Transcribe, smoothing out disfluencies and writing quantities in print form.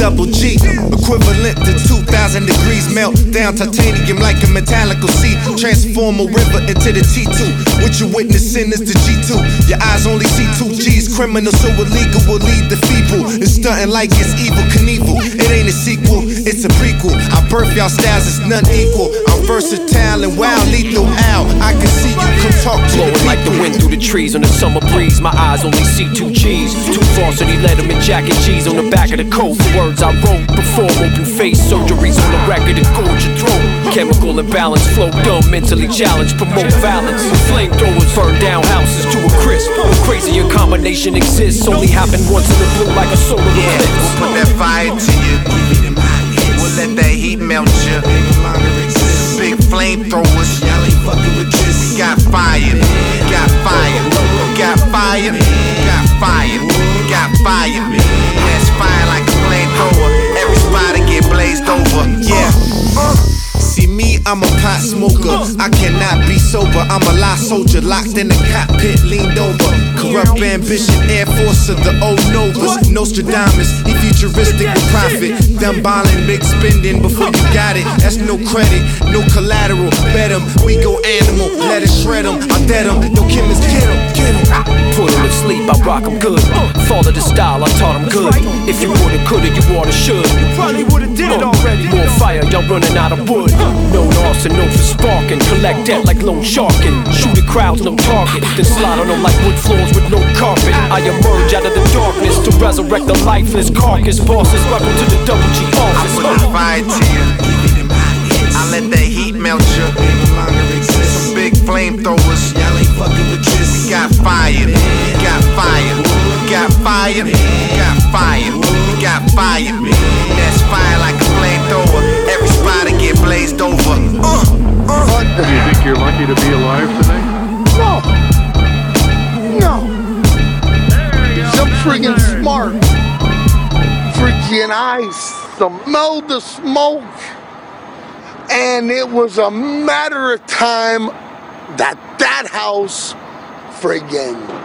double G, equivalent to 2,000 degrees. Melt down titanium like a metallical sea. Transform a river into the T2. What you witnessing is the G2. Your eyes only see 2 G's. Criminal, so illegal will lead the feeble. It's stunting like it's Evel Knievel. It ain't a sequel, it's a prequel. I birth y'all styles, it's none equal. I'm versatile and wild, lethal Al. I can see you, come talk to blowing like the wind through the trees on the summer breeze. My eyes only see 2 G's. 2 varsity letterman jacket G's on the back of the coat. Words I wrote before open face surgeries on the record to gorge your throat. Chemical imbalance, flow dumb, mentally challenged, promote violence. Flamethrowers burn down houses to a crisp. No crazier combination exists, only happen once in the blue like a solar eclipse. We'll put that fire to you. We'll let that heat melt you. Big flamethrowers. Y'all ain't fucking with this. We got fire. We got fire. We got fire. We got fire. We got fire. That's fire like a flamethrower. Every spot get blazed over. Yeah. See me, I'm a pot smoker. I cannot be sober. I'm a lie soldier, locked in the cockpit, leaned over. Corrupt ambition, Air Force of the old Novas. Nostradamus, he futuristic with profit. Dumb ballin', big spending before you got it. That's no credit, no collateral. Bet him, we go animal, let it shred him. I dead him, no chemists, get him, get him. Put him to sleep, I rock him good. Follow the style, I taught him good. If you woulda, coulda, you oughta, should. You probably woulda did it already. More fire, y'all running out of wood. No arson, no for sparking. Collect debt like loan sharking. Shoot at crowds, no target. Then slide on them like wood floors with no carpet. I emerge out of the darkness to resurrect the lifeless carcass. Bosses, welcome to the double G office. I put the fire to you. I let that heat melt you. Some big flamethrowers. Y'all ain't fucking with this. We got fire. We got fire. We got fire. We got fire. We got fire. That's fire like a flamethrower. Every spot get blazed over. Do you think you're lucky to be alive today? No. I'm friggin' smart. Friggin' I smelled the smoke. And it was a matter of time that house friggin'